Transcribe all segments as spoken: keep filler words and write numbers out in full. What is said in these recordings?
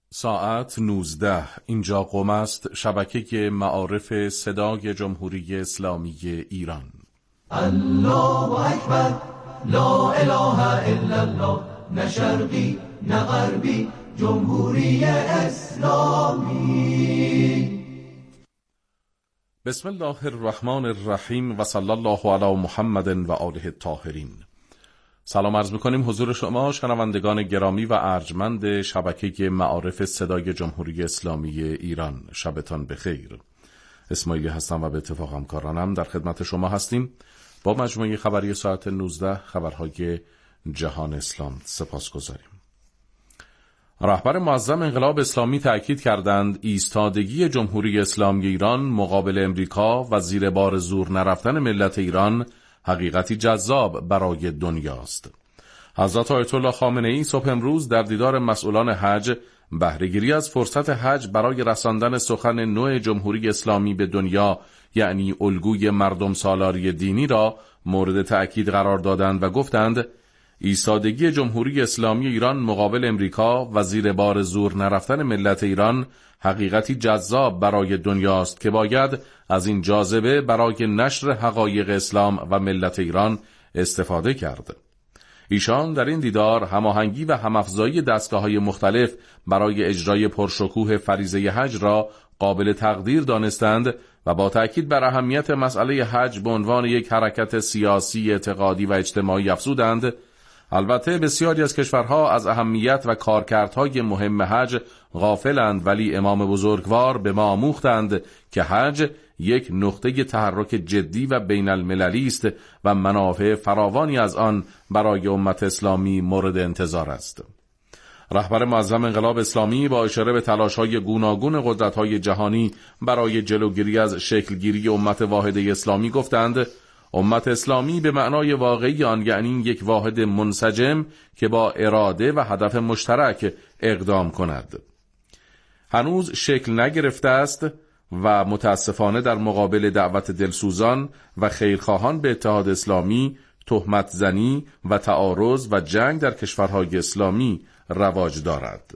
ساعت نوزده. اینجا قم است، شبکه معارف صدای جمهوری اسلامی ایران. الله اکبر، لا اله الا الله، نه شرقی نه غربی، جمهوری اسلامی. بسم الله الرحمن الرحیم و صلی الله علی محمد و آله الطاهرین. سلام عرض می‌کنیم حضور شما شنوندگان گرامی و ارجمند شبکه معارف صدای جمهوری اسلامی ایران. شبتان بخیر. اسماعیلی هستم و به اتفاق همکارانم در خدمت شما هستیم با مجموعه خبری ساعت نوزده، خبرهای جهان اسلام. سپاسگزاریم. رهبر معظم انقلاب اسلامی تأکید کردند ایستادگی جمهوری اسلامی ایران مقابل امریکا و زیر بار زور نرفتن ملت ایران حقیقتی جذاب برای دنیاست. حضرت آیت الله خامنه ای صبح امروز در دیدار مسئولان حج بهره‌گیری از فرصت حج برای رساندن سخن نو جمهوری اسلامی به دنیا، یعنی الگوی مردم سالاری دینی را مورد تأکید قرار دادند و گفتند ایستادگی جمهوری اسلامی ایران مقابل امریکا و زیر بار زور نرفتن ملت ایران حقیقتی جذاب برای دنیاست که باید از این جاذبه برای نشر حقایق اسلام و ملت ایران استفاده کرد. ایشان در این دیدار هماهنگی و همافزایی دستگاه‌های مختلف برای اجرای پرشکوه فریضه حج را قابل تقدیر دانستند و با تأکید بر اهمیت مسئله حج به عنوان یک حرکت سیاسی، اعتقادی و اجتماعی افزودند. البته بسیاری از کشورها از اهمیت و کارکردهای مهم حج غافلند، ولی امام بزرگوار به ما آموختند که حج یک نقطه تحرک جدی و بین المللی است و منافع فراوانی از آن برای امت اسلامی مورد انتظار است. رهبر معظم انقلاب اسلامی با اشاره به تلاش‌های گوناگون قدرت‌های جهانی برای جلوگیری از شکلگیری امت واحده اسلامی گفتند امت اسلامی به معنای واقعی آن یعنی یک واحد منسجم که با اراده و هدف مشترک اقدام کند. هنوز شکل نگرفته است و متاسفانه در مقابل دعوت دلسوزان و خیرخواهان به اتحاد اسلامی، تهمت زنی و تعارض و جنگ در کشورهای اسلامی رواج دارد.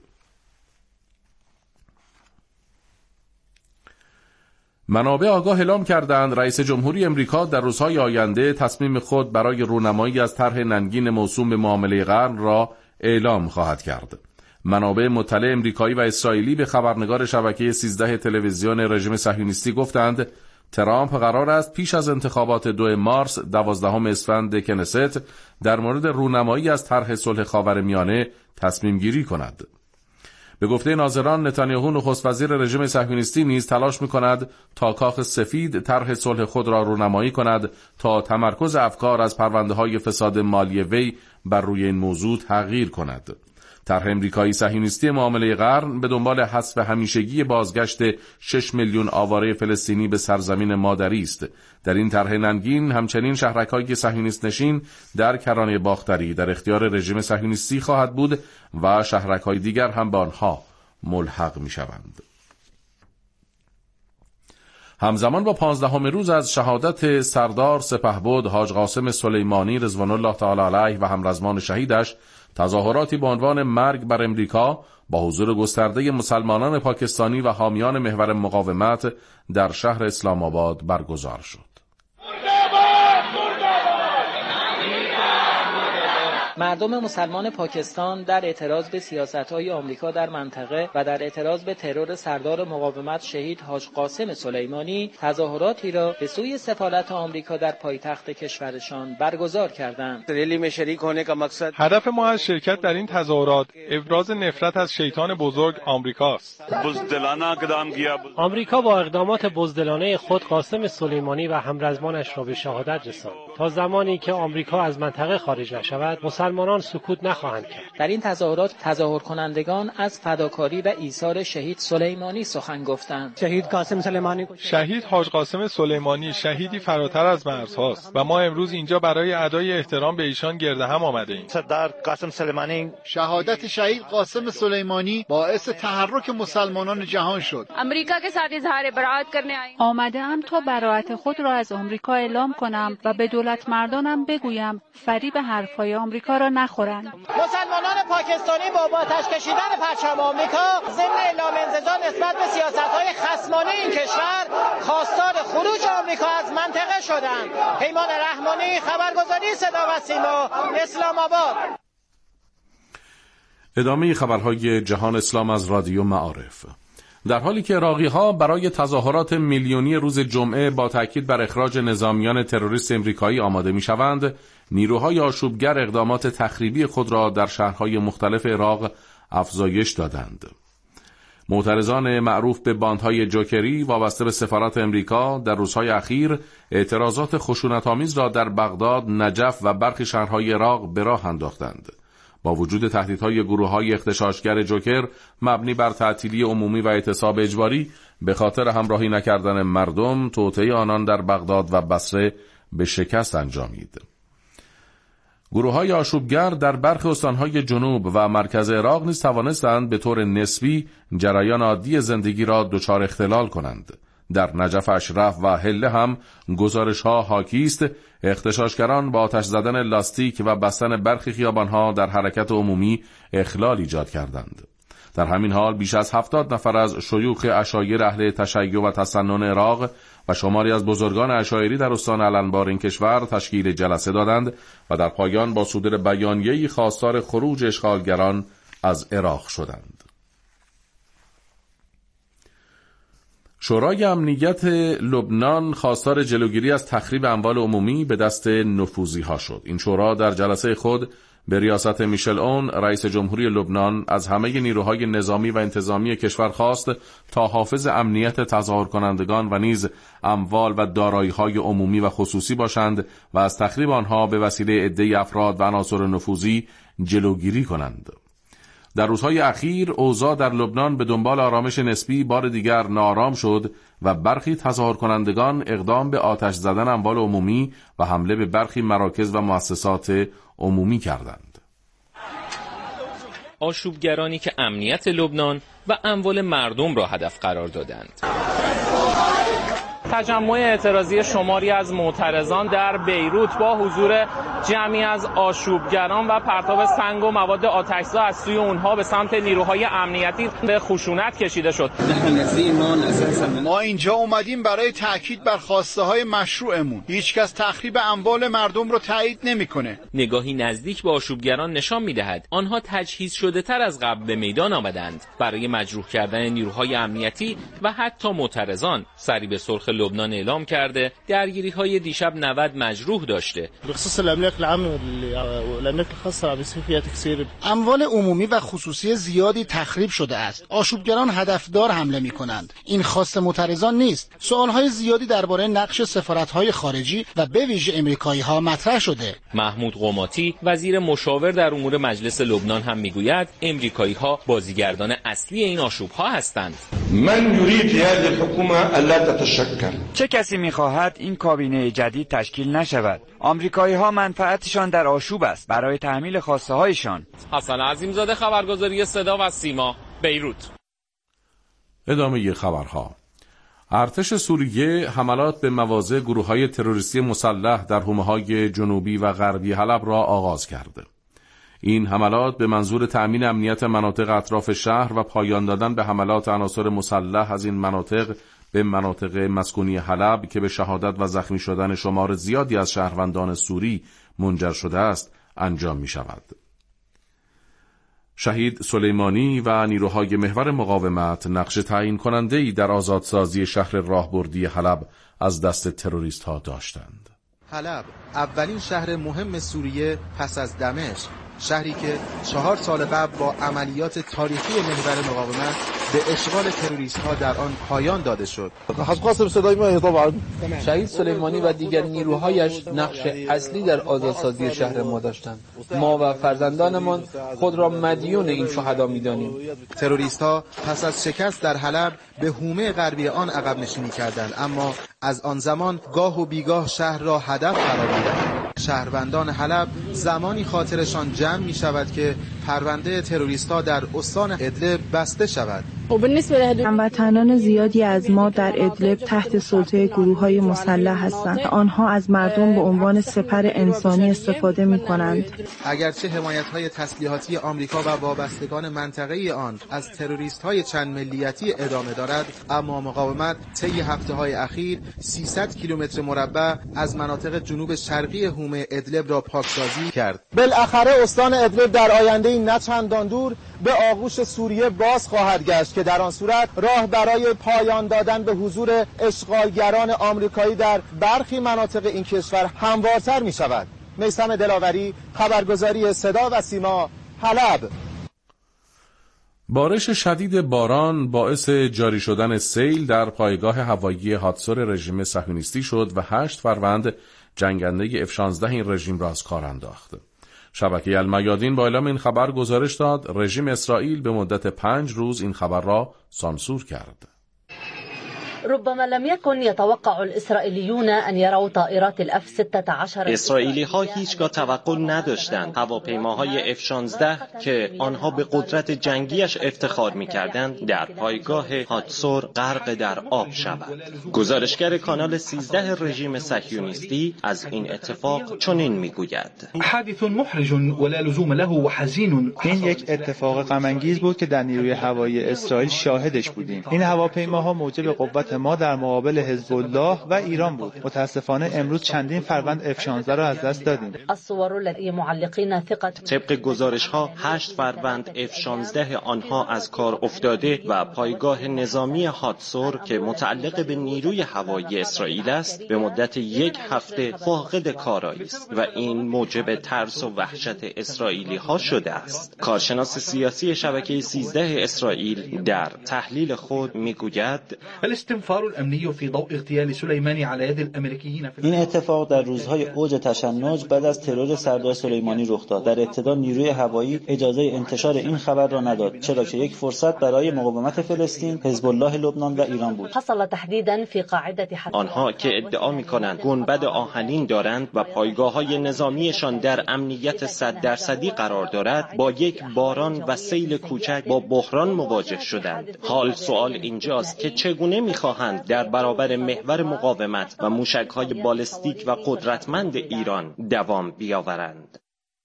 منابع آگاه اعلام کردند رئیس جمهوری امریکا در روزهای آینده تصمیم خود برای رونمایی از طرح ننگین موسوم به معامله قرن را اعلام خواهد کرد. منابع مطلع امریکایی و اسرائیلی به خبرنگار شبکه سیزده تلویزیون رژیم صهیونیستی گفتند ترامپ قرار است پیش از انتخابات دو مارس دوازدهم اسفند کنست در مورد رونمایی از طرح صلح خاورمیانه تصمیم گیری کند. به گفته ناظران نتانیاهو نخست وزیر رژیم صهیونیستی نیز تلاش می‌کند تا کاخ سفید طرح صلح خود را رونمایی کند تا تمرکز افکار از پرونده‌های فساد مالی وی بر روی این موضوع تغییر کند. طرح امریکایی صهیونیستی معامله قرن به دنبال حذف همیشگی بازگشت شش میلیون آواره فلسطینی به سرزمین مادری است. در این طرح ننگین همچنین شهرک‌های صهیونیست نشین در کرانه باختری در اختیار رژیم صهیونیستی خواهد بود و شهرک‌های دیگر هم به آنها ملحق می‌شوند. همزمان با پانزدهم روز از شهادت سردار سپهبد حاج قاسم سلیمانی رضوان الله تعالی علیه و همرزمان شهیدش، تظاهراتی با عنوان مرگ بر امریکا با حضور گسترده مسلمانان پاکستانی و حامیان محور مقاومت در شهر اسلام آباد برگزار شد. مردم مسلمان پاکستان در اعتراض به سیاست‌های آمریکا در منطقه و در اعتراض به ترور سردار مقاومت شهید حاج قاسم سلیمانی تظاهراتی را به سوی سفارت آمریکا در پایتخت کشورشان برگزار کردند. هدف ما از شرکت در این تظاهرات ابراز نفرت از شیطان بزرگ آمریکاست. آمریکا با اقدامات بزدلانه خود قاسم سلیمانی و همرزمانش را به شهادت رساند. تا زمانی که آمریکا از منطقه خارج نشود مسلمانان سکوت نخواهند کرد. در این تظاهرات تظاهر کنندگان از فداکاری و ایثار شهید سلیمانی سخن گفتند. شهید قاسم سلیمانی شهید حاج قاسم سلیمانی شهیدی فراتر از مرزهاست و ما امروز اینجا برای ادای احترام به ایشان گرد هم آمده ایم. سردار قاسم سلیمانی شهادت شهید قاسم سلیمانی باعث تحرک مسلمانان جهان شد. امریکا के साथ इजहार बरात करने आई آمده‌ام تا برائت خود را از آمریکا اعلام کنم و به دولت مردانم بگویم فریب حرفهای آمریکا آمریکا را نخورند. مسلمانان پاکستانی با آتش کشیدن پرچم آمریکا ضمن اعلام انزجار نسبت به سیاست‌های خصمانه این کشور خواستار خروج آمریکا از منطقه شدند. پیمان رحمانی، خبرگزاری صدا و سیما، اسلام آباد. ادامه خبرهای جهان اسلام از رادیو معارف. در حالی که عراقی‌ها برای تظاهرات میلیونی روز جمعه با تاکید بر اخراج نظامیان تروریست امریکایی آماده می‌شوند، نیروهای آشوبگر اقدامات تخریبی خود را در شهرهای مختلف عراق افزایش دادند. معترضان معروف به باندهای جوکری وابسته به سفارت امریکا در روزهای اخیر اعتراضات خشونت‌آمیز را در بغداد، نجف و برخی شهرهای عراق به راه انداختند. با وجود تهدیدهای گروه‌های اغتشاشگر جوکر مبنی بر تعطیلی عمومی و اعتصاب اجباری، به خاطر همراهی نکردن مردم، توطئه آنان در بغداد و بصره به شکست انجامید. گروه‌های آشوبگر در برخی استان‌های جنوب و مرکز عراق نیز توانستند به طور نسبی جریان عادی زندگی را دچار اختلال کنند. در نجف اشرف و حله هم گزارش‌ها حاکی است اغتشاشگران با آتش زدن لاستیک و بستن برخی خیابان‌ها در حرکت عمومی اخلال ایجاد کردند. در همین حال بیش از هفتاد نفر از شیوخ عشایر اهل تشیع و تسنن عراق و شماری از بزرگان عشایری در استان الانبار این کشور تشکیل جلسه دادند و در پایان با صدور بیانیه‌ای خواستار خروج اشغالگران از عراق شدند. شورای امنیت لبنان خواستار جلوگیری از تخریب اموال عمومی به دست نفوذی‌ها شد. این شورا در جلسه خود به ریاست میشل اون رئیس جمهوری لبنان از همه نیروهای نظامی و انتظامی کشور خواست تا حافظ امنیت تظاهر کنندگان و نیز اموال و دارایی‌های عمومی و خصوصی باشند و از تخریب آنها به وسیله عده‌ای افراد و عناصر نفوذی جلوگیری کنند. در روزهای اخیر اوضاع در لبنان به دنبال آرامش نسبی بار دیگر ناآرام شد و برخی تظاهر کنندگان اقدام به آتش زدن اموال عمومی و حمله به برخی مراکز و مؤسسات عمومی کردند. آشوبگرانی که امنیت لبنان و اموال مردم را هدف قرار دادند. تجمع اعتراضی شماری از معترضان در بیروت با حضور جمعی از آشوبگران و پرتاب سنگ و مواد آتشزا از سوی اونها به سمت نیروهای امنیتی به خشونت کشیده شد. ما اینجا اومدیم برای تاکید بر خواسته های مشروعمون. هیچکس تخریب اموال مردم رو تایید نمیکنه. نگاهی نزدیک به آشوبگران نشان میدهد آنها تجهیز شده تر از قبل به میدان آمدند برای مجروح کردن نیروهای امنیتی و حتی معترضان. سریب سرخ لبنان اعلام کرده درگیری‌های دیشب نود مجروح داشته. بخصوص الاملاک العامه والاملاك الخاصه عم يصير فيها تكسير. اموال عمومی و خصوصی زیادی تخریب شده است. آشوبگران هدفدار حمله می‌کنند. این خواست معترضان نیست. سوال‌های زیادی درباره نقش سفارت‌های خارجی و به ویژه آمریکایی‌ها مطرح شده. محمود قماتی وزیر مشاور در امور مجلس لبنان هم میگوید آمریکایی‌ها بازیگردان اصلی این آشوب‌ها هستند. من يريد هذه الحكومه الا تتشكل. چه کسی می‌خواهد این کابینه جدید تشکیل نشود؟ آمریکایی‌ها منفعتشان در آشوب است برای تحمیل خواسته هایشان. حسن عظیمزاده، خبرگزاری صدا و سیما، بیروت. ادامه خبرها. ارتش سوریه حملات به مواضع گروه‌های تروریستی مسلح در حومه‌های جنوبی و غربی حلب را آغاز کرده. این حملات به منظور تأمین امنیت مناطق اطراف شهر و پایان دادن به حملات عناصر مسلح از این مناطق به مناطق مسکونی حلب که به شهادت و زخمی شدن شمار زیادی از شهروندان سوری منجر شده است انجام می شود. شهید سلیمانی و نیروهای محور مقاومت نقش تعیین کننده‌ای در آزادسازی شهر راهبردی حلب از دست تروریست ها داشتند. حلب اولین شهر مهم سوریه پس از دمشق، شهری که چهار سال قبل با عملیات تاریخی محور مقاومت به اشغال تروریست ها در آن پایان داده شد. شهید سلیمانی و دیگر نیروهایش نقش اصلی در آزادسازی شهر ما داشتند. ما و فرزندانمان خود را مدیون این شهدا می‌دانیم. تروریست ها پس از شکست در حلب به حومه غربی آن عقب نشینی کردند، اما از آن زمان گاه و بیگاه شهر را هدف قرار می‌دهند. شهروندان حلب زمانی خاطرشان جمع می شود که پرونده تروریست ها در استان ادلب بسته شود. هموطنان زیادی از ما در ادلب تحت سلطه گروه‌های مسلح هستند. آنها از مردم به عنوان سپر انسانی استفاده می‌کنند. اگرچه حمایت‌های تسلیحاتی آمریکا و وابستگان منطقه‌ای آن از تروریست‌های چند ملیتی ادامه دارد، اما مقاومت طی هفته‌های اخیر سیصد کیلومتر مربع از مناطق جنوب شرقی حومه ادلب را پاکسازی کرد. بالاخره استان ادلب در آینده نه چندان دور به آغوش سوریه باز خواهد گشت که در آن صورت راه برای پایان دادن به حضور اشغالگران آمریکایی در برخی مناطق این کشور هموارتر می شود. میثم دلاوری، خبرگزاری صدا و سیما، حلب. بارش شدید باران باعث جاری شدن سیل در پایگاه هوایی هاتسور رژیم صهیونیستی شد و هشت فروند جنگنده اف شانزده این رژیم را از کار انداخت. شبکه المیادین با اعلام این خبر گزارش داد رژیم اسرائیل به مدت پنج روز این خبر را سانسور کرد. ربما لم يكن يتوقع الإسرائيليون أن يروا طائرات الاف ستة عشر. اسرائیلی ها هیچگاه توقع نداشتند هواپیماهای اف شانزده که آنها به قدرت جنگیش افتخار می‌کردند در پایگاه هاتسور غرق در آب شود. گزارشگر کانال سیزده رژیم صهیونیستی از این اتفاق چنین میگوید: حادث محرج ولا لزوم له وحزین. این یک اتفاق غم انگیز بود که در نیروی هوایی اسرائیل شاهدش بودیم. این هواپیماها موجب قوت ما در مقابل حزب الله و ایران بود. متاسفانه امروز چندین فروند اف شانزده را از دست دادیم. طبق گزارش ها هشت فروند اف شانزده آنها از کار افتاده و پایگاه نظامی هاتسور که متعلق به نیروی هوایی اسرائیل است به مدت یک هفته فاقد کارایی است و این موجب ترس و وحشت اسرائیلی ها شده است. کارشناس سیاسی شبکه سیزده اسرائیل در تحلیل خود میگوید: این اتفاق در روزهای اوج تشنج بعد از ترور سردار سلیمانی رخ داد. در ابتدا نیروی هوایی اجازه انتشار این خبر را نداد، چرا که یک فرصت برای مقاومت فلسطین، حزب الله لبنان و ایران بود. آنها که ادعا می‌کنند گنبد آهنین دارند و پایگاه‌های نظامیشان در امنیت صد درصدی قرار دارد، با یک باران و سیل کوچک با بحران مواجه شدند. حال سوال اینجاست که چگونه می‌خواهند در برابر محور مقاومت و موشک‌های بالستیک و قدرتمند ایران دوام بیاورند.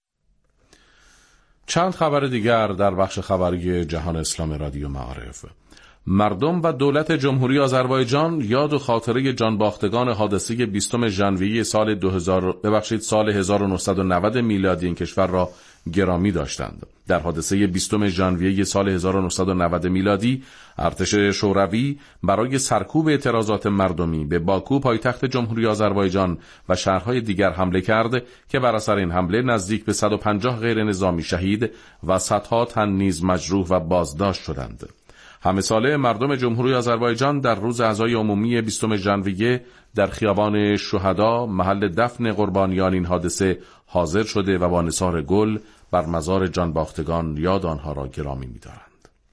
چند خبر دیگر در بخش خبری جهان اسلامی رادیو معارف. مردم و دولت جمهوری آذربایجان یاد و خاطره جانباختگان حادثه بیستم ژانویه سال دو هزار ببخشید سال هزار و نهصد و نود میلادی این کشور را گرامی داشتند. در حادثه بیستم ژانویه سال هزار و نهصد و نود میلادی ارتش شوروی برای سرکوب اعتراضات مردمی به باکو پایتخت جمهوری آذربایجان و شهرهای دیگر حمله کرد که بر اثر این حمله نزدیک به صد و پنجاه غیر نظامی شهید و صدها تن نیز مجروح و بازداشت شدند. همه ساله مردم جمهوری آذربایجان در روز عزای عمومی بیستم ژانویه در خیابان شهدا محل دفن قربانیان این حادثه حاضر شده و با نثار گل بر مزار جانباختگان یاد آنها را گرامی می‌دارند.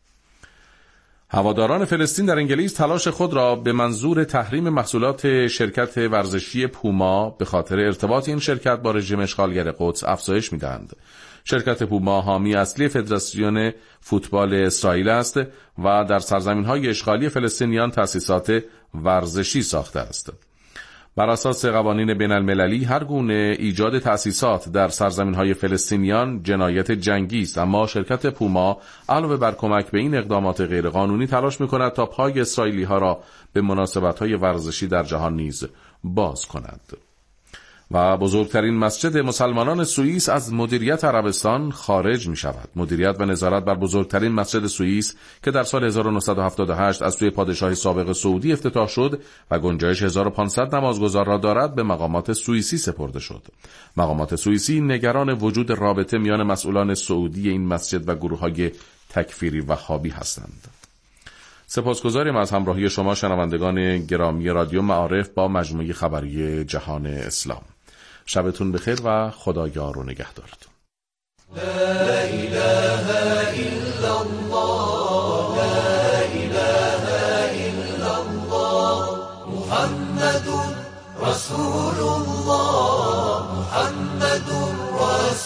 هواداران فلسطین در انگلیس تلاش خود را به منظور تحریم محصولات شرکت ورزشی پوما به خاطر ارتباط این شرکت با رژیم اشغالگر قدس افزایش می‌دهند. شرکت پوما حامی اصلی فدراسیون فوتبال اسرائیل است و در سرزمین‌های اشغالی فلسطینیان تأسیسات ورزشی ساخته است. بر اساس قوانین بین المللی هر گونه ایجاد تأسیسات در سرزمین‌های فلسطینیان جنایت جنگی است، اما شرکت پوما علاوه بر کمک به این اقدامات غیرقانونی تلاش می‌کند تا پای اسرائیلی‌ها را به مناسبت‌های ورزشی در جهان نیز باز کند. و بزرگترین مسجد مسلمانان سوئیس از مدیریت عربستان خارج می شود. مدیریت و نظارت بر بزرگترین مسجد سوئیس که در سال هزار و نهصد و هفتاد و هشت از سوی پادشاه سابق سعودی افتتاح شد و گنجایش هزار و پانصد نمازگزار را دارد به مقامات سوئیسی سپرده شد. مقامات سوئیسی نگران وجود رابطه میان مسئولان سعودی این مسجد و گروه‌های تکفیری وهابی هستند. سپاسگزاریم از همراهی شما شنوندگان گرامی رادیو معارف با مجموعه خبری جهان اسلام. شبتون بخیر و خدا یار و نگهدارتون. لا اله الا الله لا اله الا الله محمد رسول الله محمد رسول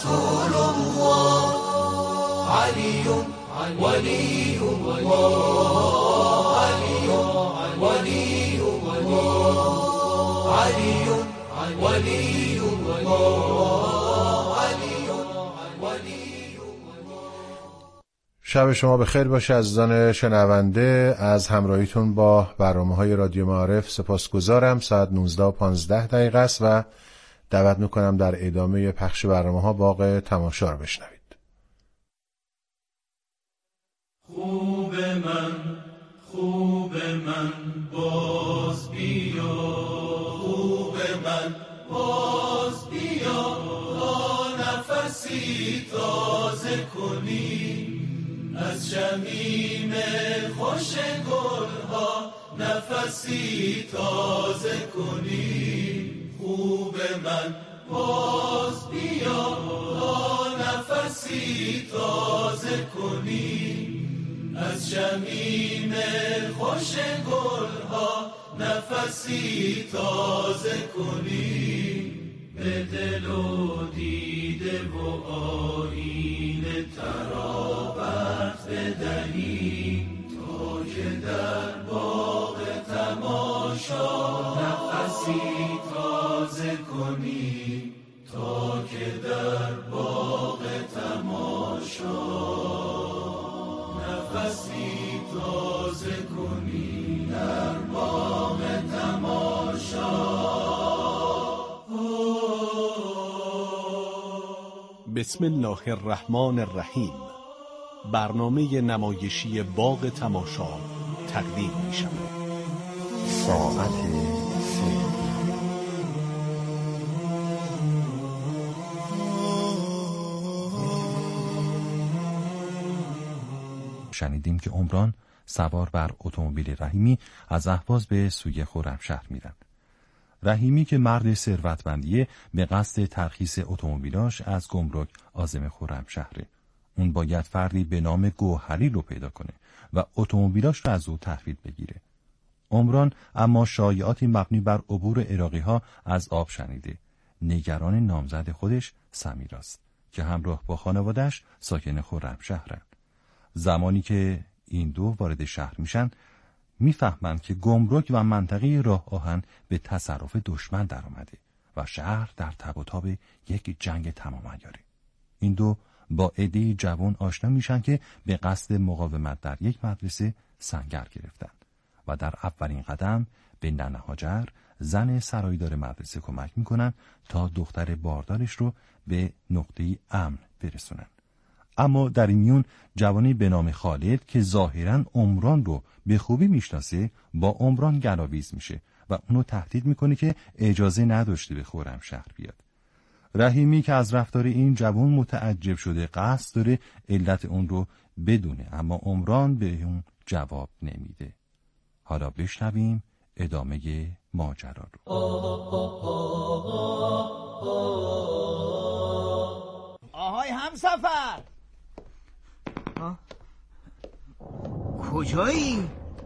ولی الله علی ولی الله علی ولی الله علی ولی. شب شما بخیر باشه عزیزان شنونده. از همراهیتون با برنامه‌های رادیو معارف سپاسگزارم. ساعت نوزده و پانزده دقیقه است و دعوت میکنم در ادامه پخش برنامه‌ها باقی تماشا رو بشنوید. خوب من خوب من باز بیا، خوب من باز بیا، تا نفسی تازه کنی از شمیم خوش گلها، نفسی تازه کنی. خوب من باز بیا، تا نفسی تازه کنی از شمیم خوش گلها، نفسی تازه کنی. به دل و دیده و آیینه ترابت بدهی، تا که در باغ تماشا نفسی تازه کنی، تا که در باغ تماشا نفسی تازه کنی، در باغ تماشا. بسم الله الرحمن الرحیم. برنامه نمایشی باغ تماشا تقدیم می شود. ساعت سه. شنیدیم که عمران سوار بر اتومبیل رحیمی از اهواز به سوی خرمشهر میرند. رحیمی که مرد ثروتمندیه به قصد ترخیص اتومبیلاش از گمرک عازم خرمشهره. اون باید فردی به نام گوهری رو پیدا کنه و اتومبیلاش رو از او تحویل بگیره. عمران اما شایعاتی مبنی بر عبور عراقی‌ها از آب شنیده. نگران نامزد خودش سمیراست که همراه با خانواده‌اش ساکن خرمشهرن. زمانی که این دو وارد شهر میشن میفهمند که گمرک و منطقه راه آهن به تصرف دشمن در آمده و شهر در تب و تاب یک جنگ تمام عیاره. این دو با عده‌ای جوان آشنا میشن که به قصد مقاومت در یک مدرسه سنگر گرفتند و در اولین قدم به ننه هاجر زن سرایدار مدرسه کمک میکنن تا دختر باردارش رو به نقطه امن برسونن. اما در این میون جوانی به نام خالد که ظاهراً عمران رو به خوبی میشناسه با عمران گلاویز میشه و اونو تهدید میکنه که اجازه نداشته به خرمشهر بیاد. رحیمی که از رفتار این جوان متعجب شده قصد داره علت اون رو بدونه، اما عمران به اون جواب نمیده. حالا بشنویم ادامه ماجرا رو. آهای همسفر، کجایی؟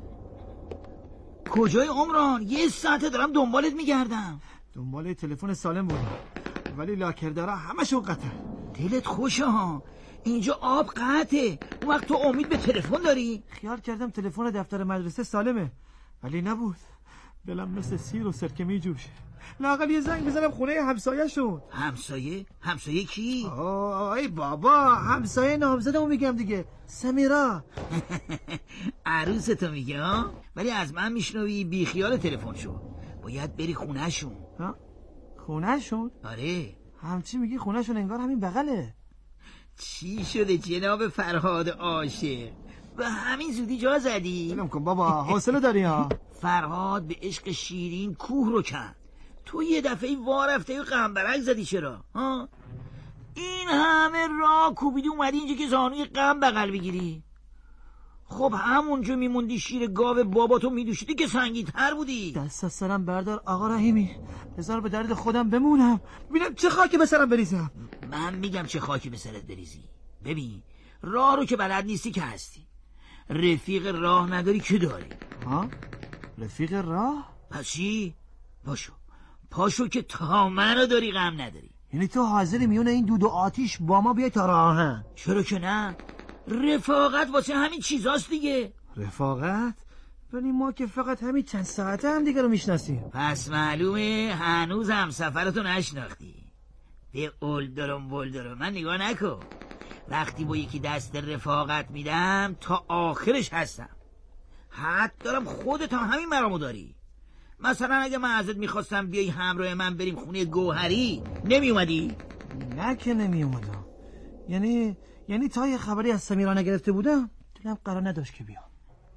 کجایی عمران؟ یه ساعته دارم دنبالت میگردم. دنبال تلفن سالم بودم ولی لاکردارا همشون قطعه. دلت خوشه ها، اینجا آب قطعه. اون وقت تو امید به تلفن داری؟ خیال کردم تلفن دفتر مدرسه سالمه ولی نبود. دلم مثل سیر و سرکه می جوشه. لااقل یه زنگ بزنم خونه همسایه شون. همسایه؟ همسایه کی؟ آی بابا، همسایه نامزدمو میگم دیگه، سمیرا. عروستو میگه ها؟ ولی از من میشنوی بی خیال تلفن شو. باید بری خونه شون. ها؟ خونه شون؟ آره. همچی میگی خونه شون؟ انگار همین بغله. چی شده جناب فرهاد عاشق؟ به همین زودی جا زدی؟ بلم کن بابا، حوصله داری ها؟ فرهاد به عشق شیرین کوه رو کند. تو یه دفعه وا رفته و قنبرک زدی چرا؟ ها؟ این همه راه کوبیدی اومدی اینجا که زانوی غم بغل بگیری؟ خب همونجا میموندی شیر گاو باباتو میدوشیدی که سنگین‌تر بودی. دست از سرم بردار آقا رحیمی، بذار به درد خودم بمونم، ببینم چه خاکی به سرم بریزم. من میگم چه خاکی به سرت بریزی. ببین راه رو که بلد نیستی که هستی، رفیق راه نداری که داری. ها؟ رفیق راه؟ پس چی؟ پاشو پاشو که تا منو داری غم نداری. یعنی تو حاضری میونه این دود و آتیش با ما بیای تا راهن؟ چرا که نه؟ رفاقت واسه همین چیزاست دیگه. رفاقت؟ ولی ما که فقط همین چند ساعته هم دیگه رو میشناسیم. پس معلومه هنوز هم سفرتو نشناختی. به اولدرم بولدرم من نگاه نکن. وقتی با یکی دست رفاقت میدم تا آخرش هستم. حد دارم خودت هم همین مرامو داری. مثلا اگه من ازت میخواستم بیای همراه من بریم خونه گوهری نمی اومدی؟ نه که نمی اومدم. یعنی یعنی تا یه خبری از سمیرا نگرفته بودم دلم قرار نداشت که بیام.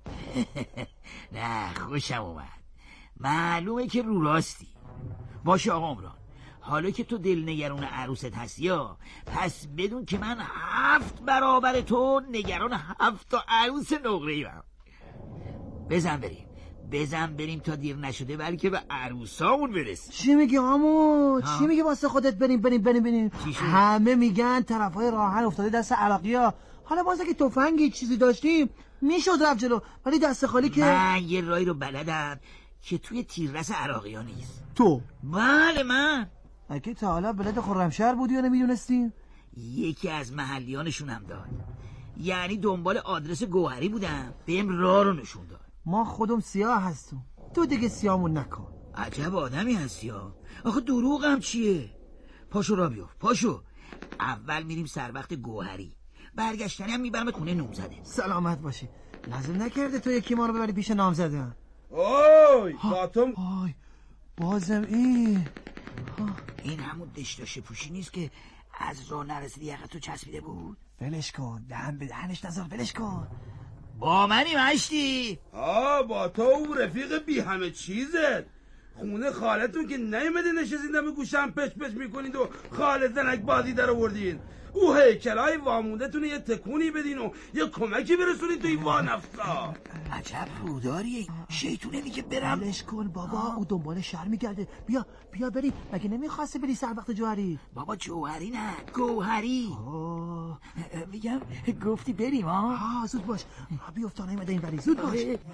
نه خوشم اومد. معلومه که رو راستی. باشه آقا عمران، حالا که تو دلنگران عروست هستی یا پس بدون که من هفت برابر تو نگران هفت تا عروس نقره‌ای هم. بزن بریم بزن بریم تا دیر نشده بلکه به عروسامون برسیم. چی میگی عمو؟ چی میگی واسه خودت بریم بریم بریم بریم؟ همه میگن طرفای راهن افتاده دست عراقی‌ها. حالا باز اگه تفنگی چیزی داشتیم میشد رفت جلو، ولی دست خالی که من یه راهی رو بلدم که توی تیررس عراقی‌ها نیست. تو؟ بله من. اگه تا حالا بلد خرمشهر بودی یا نمیدونستیم؟ یکی از محلیانشون هم داد. یعنی دنبال آدرس گوهری بودم، بهم راه رو نشون داد. ما خودم سیاه هستم، تو دیگه سیاهمون نکن. عجب آدمی هستی ها. آخه دروغم چیه؟ پاشو را بیفت پاشو. اول میریم سر وقت گوهری، برگشتنی هم میبرمت خونه نامزده. سلامت باشی. لازم نکرده تو یکی ما رو ببری پیش نامزده. اوی فاطم. آی بازم این این همون دشتاشه پوشی نیست که از راه نرسیدی یقتو چسبیده بود؟ ولش کن، دهن به دهنش نذار، ولش کن. با منی مشتی؟ آه با تو او رفیق بی همه چیزت. خونه خالتون که نیومده نشستین دم گوشم پش پش میکنید و خاله زنک بازی در آوردین. او هیکلای واموندهتون یه تکونی بدین و یه کمکی برسونید تو این وانفسا. عجب روداریه، شیطونه میگه برم. ولش کن بابا، او دنبال شهر میگرده. بیا بیا بریم. مگه نمیخواستی بری سر وقت جوهری؟ بابا جوهری نه گوهری. میگم گفتی بریم ها. ها زود باش، بیفت نیومده این وری، زود باش.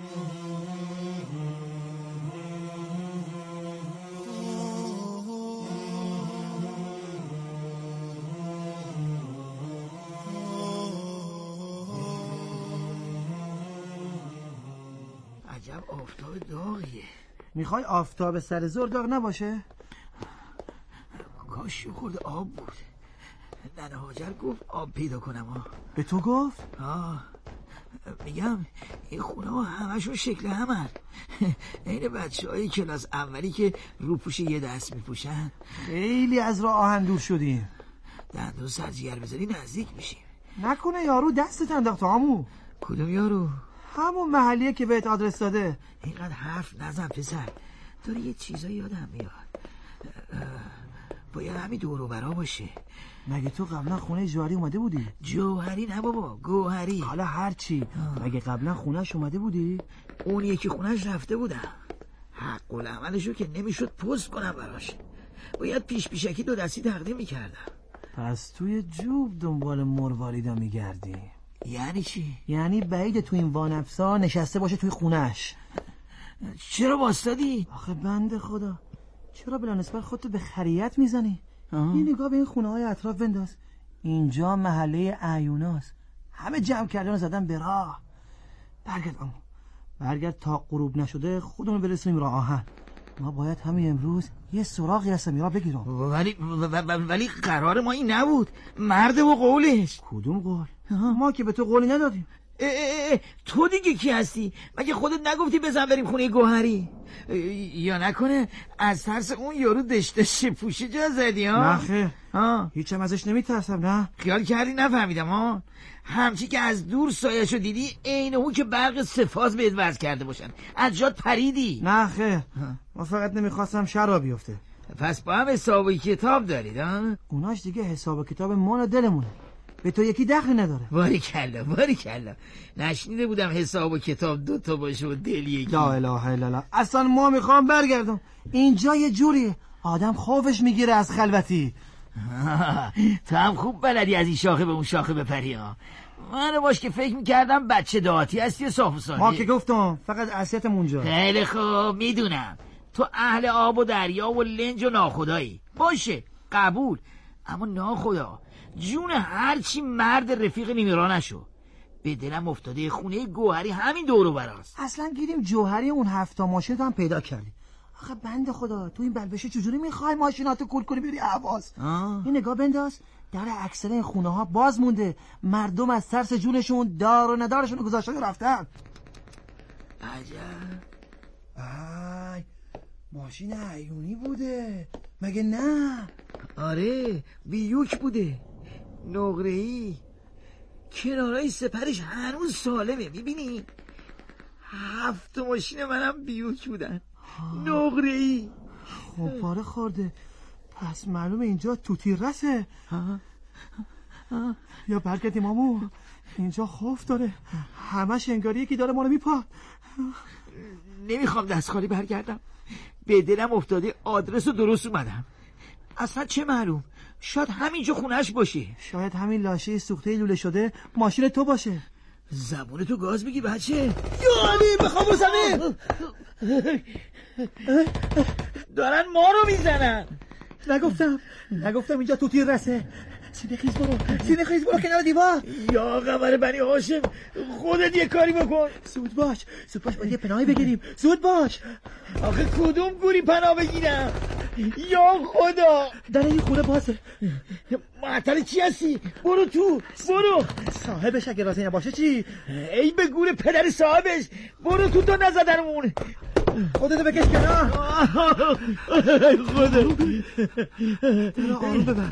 عجب آفتاب داغیه. میخوای آفتاب سر زور داغ نباشه؟ کاش خورده آب بود. ننه هاجر گفت آب پیدا کنم ها. به تو گفت؟ آه میگم این خونه ها همشون شکل همن. این بچه های کلاس اولی که روپوش یه دست میپوشن. خیلی از راه آهن دور شدیم. دندون سرجگر بذاری نزدیک میشیم. نکنه یارو دستت انداخت عمو؟ کدوم یارو؟ همون محلیه که بهت آدرس داده. اینقدر حرف نزن پسر، داره یه چیزایی یادم میاد. باید همین دور و برا باشه. مگه تو قبلا خونه جوهری اومده بودی؟ جوهری نه بابا، گوهری. حالا هرچی. مگه قبلا خونهش اومده بودی؟ اون یکی خونهش رفته بودم. حق العملشو که نمیشد پست کنم براش، باید پیش پیشکی دو دستی تقدیم میکردم. پس توی جوب دنبال مرواریدا میگردی؟ یعنی چی؟ یعنی بعید تو این وانفسا نشسته باشه توی خونهش. چرا واسطادی؟ آخه بنده خدا، چرا بلا نسبت خودتو به خریت میزنی؟ یه نگاه به این خونه های اطراف بنداز. اینجا محله اعیوناست، همه جمع کردن و زدن به راه. برگرد اما برگرد تا غروب نشده خودمون برسونیم راه آهن. ما باید همین امروز یه سراغی از سمیرا بگیرم. ولی ولی قرار ما این نبود. مرد و قولش. کدوم قول؟ ما که به تو قولی ندادیم. اه اه اه تو دیگه کی هستی؟ مگه خودت نگفتی بزن بریم خونه گوهری؟ یا نکنه از ترس اون یارو دشته پوشی جا زدی ها؟ نه خیر، هیچم ازش نمیترسم. نه خیال کردی نفهمیدم ها؟ همچی که از دور سایه‌شو دیدی عین اون که برق سفاز بهت وصل کرده باشن از جات پریدی. نه خیر، ما فقط نمیخواستم شر را بیفته. پس با هم حساب و کتاب دارید ها؟ اوناش دیگه حساب و کتاب ما و دلمونه، به تو یکی دخلی نداره. باری کلا باری کلا، نشنیده بودم حساب و کتاب دو تا باشه و دل یکی. لا اله الا الله. اصلا ما میخوام برگردم. اینجا یه جوری آدم خوفش میگیره از خلوتی. تو هم خوب بلدی از این شاخه به اون شاخه بپری ها. من باش که فکر میکردم بچه دهاتی هستی و صاف و صاحی. ما که گفتم فقط اصلیتم اونجا. خیلی خوب میدونم تو اهل آب و دریا و لنج و ناخدایی. باشه قبول، اما ناخدا جون هرچی مرد رفیق نیمیرا نشو. به دلم افتاده خونه گوهری همین دور و براست. اصلا گیریم جوهری اون هفتا ماشین هم پیدا کردی. آخه بنده خدا تو این بلبشه چجوری میخوای ماشیناتو کول کنی بری اهواز؟ این نگاه بنداز، در اکثر این خونه ها باز مونده، مردم از ترس جونشون دار و ندارشون گذاشتن و رفتن. عجب. آی ماشین عیونی بوده مگه نه؟ آره بیوک بوده، نقره‌ای، کنارای سپرش هنوز سالمه. میبینی هفت ماشین منم بیوک بودن، نقره‌ای. خب پاره خورده، پس معلومه اینجا توتی رسه. یا برگردیم مامو، اینجا خوف داره، همش انگاری یکی داره ما رو میپا. نمیخوام دست خالی برگردم، به دلم افتاده آدرس رو درست اومدم. اصلا چه معلوم، شاید همینجا خونهش باشه. شاید همین لاشه سوخته لوله شده ماشین تو باشه. زبون تو گاز بگی بچه. یعنی بخوام رو زمین دارن ما رو میزنن. نگفتم نگفتم اینجا توتی رسه. سینه خیز برو، سینه خیز برو کنار دیوار. یا قمر بنی هاشم، خودت یه کاری بکن. زود باش زود باش باید یه پناهی بگیریم، زود باش. آخه کدوم گوری پناه بگیرم؟ یا خدا در این خونه بازه. معطل چی هستی؟ برو تو، برو. صاحبش اگه راضی نباشه چی؟ ای به گور پدر صاحبش، برو تو تا نزدنمون. خودتو بکش کنار. خدا درو آروم ببر.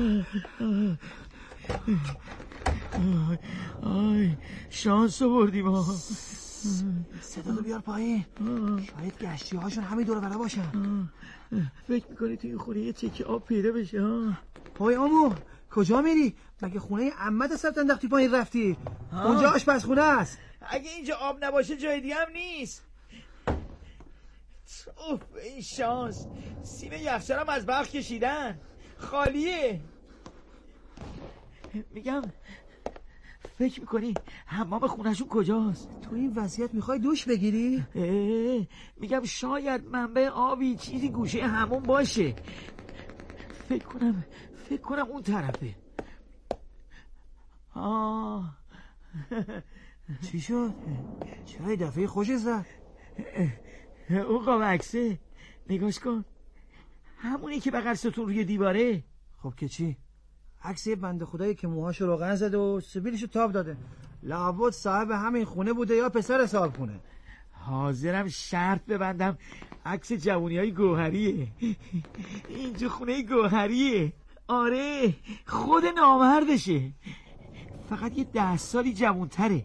آی شانس آوردیم ها. صدا رو بیار پایین، شاید گشتی هاشون همین دور برا باشن. فکر میکنی تو این خونه یه تکه آب پیدا بشه ها؟ پای آمو کجا میری؟ مگه خونه عمت سبت انداختی پایین رفتی؟ اونجا آشپزخونه است. اگه اینجا آب نباشه جای دیگه هم نیست. اوف این شانس، سیم یخچالم از برق کشیدن، خالیه. میگم فکر میکنی حمام خونهشون کجاست؟ تو این وضعیت میخوای دوش بگیری؟ میگم شاید منبع آبی چیزی گوشه همون باشه. فکر کنم فکر کنم اون طرفه. آه چی شد؟ چرا دفعه خوش زد؟ اون قاب عکسه نگاش کن، همونی که بغل ستون روی دیواره. خب که چی؟ عکس یه بنده خدایی که موهاشو روغن زده و سبیلشو تاب داده. لابد صاحب همین خونه بوده یا پسر صاحب خونه. حاضرم شرط ببندم عکس جوونی های گوهریه. اینجا خونه گوهریه. آره خود نامردشه، فقط یه ده سالی جوونتره.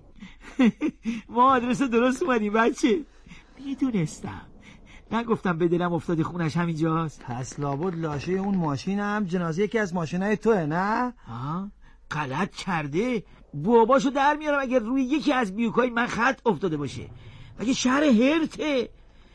ما آدرس درست اومدیم بچه. میدونستم، نگفتم به دلم افتاده خونش همینجاست. پس لابد لاشه اون ماشین هم جنازه یکی از ماشینای توه نه؟ آه غلط کرده، باباشو در میارم اگر روی یکی از بیوکای من خط افتاده باشه. مگه شهر هرته؟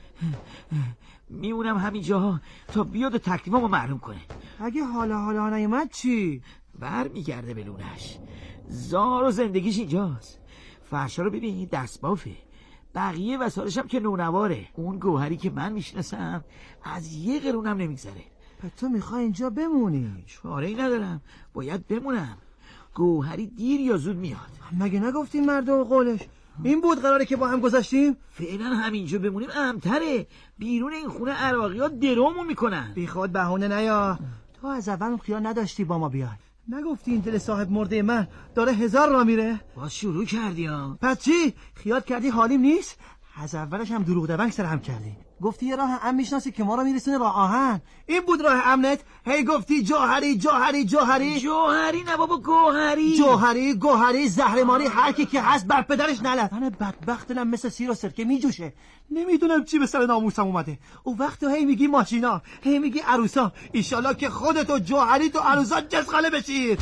میمونم همینجا تا بیاد و تکلیفمو معلوم کنه. اگه حالا حالا نیومد چی؟ بر میگرده به لونش. زار و زندگیش اینجاست. فرشا رو ببین، دست بافه. بقیه وسایلش هم که نونواره. اون گوهری که من میشناسم از یه قرونم نمیگذره. پس تو میخوای اینجا بمونی؟ چاره‌ای ندارم، باید بمونم. گوهری دیر یا زود میاد. مگه نگفتین مردم قولش؟ این بود قراره که با هم گذاشتیم؟ فعلا همینجا بمونیم امتره. بیرون این خونه عراقی ها درومون میکنن. بی خود بهونه نیا. تو از اول خیال نداشتی با ما بیای. نگفتی این دل صاحب مرده من داره هزار را میره؟ باز شروع کردی ها. پس چی؟ خیال کردی حالیم نیست؟ از اولش هم دروغ دونگ سر هم کردی. گفتی یه راه امن میشناسی که ما رو میرسونه راه آهن. این بود راه امنت؟ هی گفتی جوهری جوهری جوهری جوهری نه بابا گوهری. جوهری گوهری زهرماری هر کی که هست بر پدرش نلد. من بدبخت دلم مثل سیر و سرکه میجوشه. نمیدونم چی به سر ناموسم اومده. او وقت هی میگی ماشینا، هی میگی عروسا. ایشالله که خودت و جوهری تو عروسا جسخاله بشید.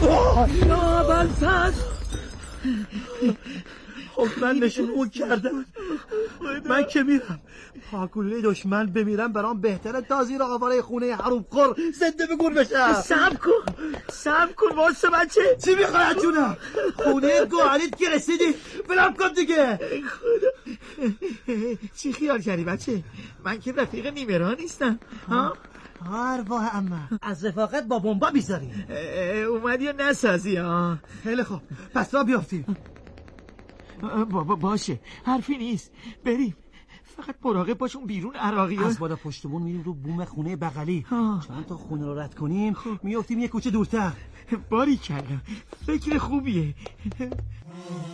یا بلسد من نشون اون کردم. من که میرم پاکوله دشمن بمیرم برام بهتره تا زیر آواره خونه حروب خور زنده به گور بشم. سب کن سب کن واسه بچه. چی میخوای از جونم؟ خونه گوهریت که رسیدی برام کن دیگه. خدا چی خیال کردی بچه؟ من که رفیق نیمرا نیستم ها؟ ارواح اما از رفاقت با بمبا بیزاری اومدی و نسازی ها. خیلی خوب پس را بیافتیم. بابا باشه حرفی نیست، بریم. فقط مراقب باشون بیرون عراقی ها. از بالا پشت بون میریم رو بوم خونه بغلی، چند تا خونه رو رد کنیم میافتیم یه کوچه دورتر. باری کلا فکر خوبیه.